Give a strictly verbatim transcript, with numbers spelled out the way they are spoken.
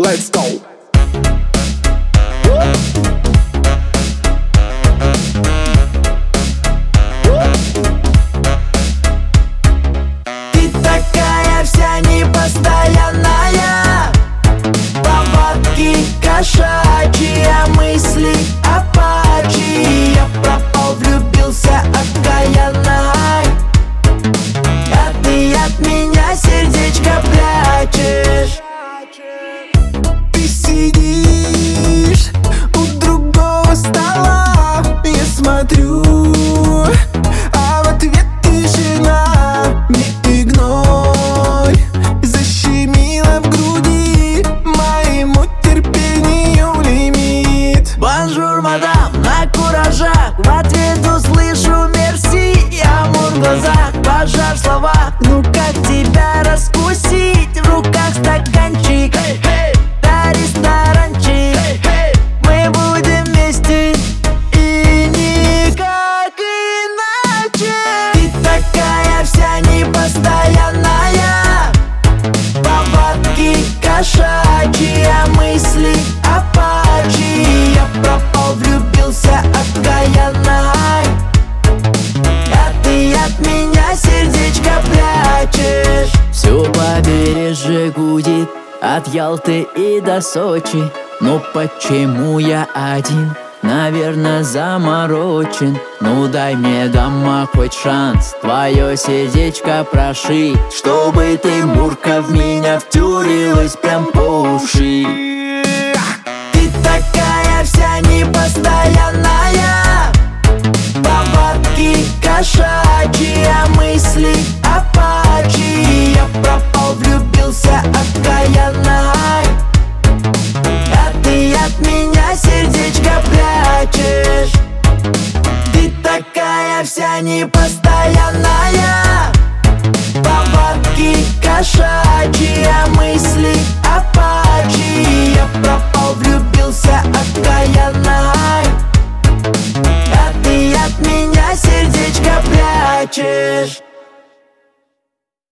Let's go! Ты такая вся непостоянная, повадки кошачьи, а мысли апачьи. Я пропал, влюбился окаянно, а ты от меня сердечко прячешь. Ты сидишь у другого стола, я смотрю, а в ответ тишина. Не игнорь, защемило в груди, моему терпению лимит. Бонжур, мадам, на куражах, в ответ услышу мерси. Амур в глазах, пожар в словах, ну как тебя раскусить? В руках стаканчик, да ресторанчик, мы будем вместе и никак иначе. Ты такая вся непостоянная, повадки кошачьи, а мысли апачьи. Я пропал, влюбился окаянно, а ты от меня сердечко прячешь. Все побережье гудит от Ялты и до Сочи. Но почему я один? Наверное, заморочен. Ну дай мне, дома, хоть шанс твое сердечко прошить, чтобы ты, Мурка, в меня втюрилась прям по уши. Ты такая вся непостоянная, повадки кошачьи, а мысли апачьи. Я пропал, влюбился окаянно, а ты от меня сердечко прячешь. Ты такая вся непостоянная, повадки кошачьи,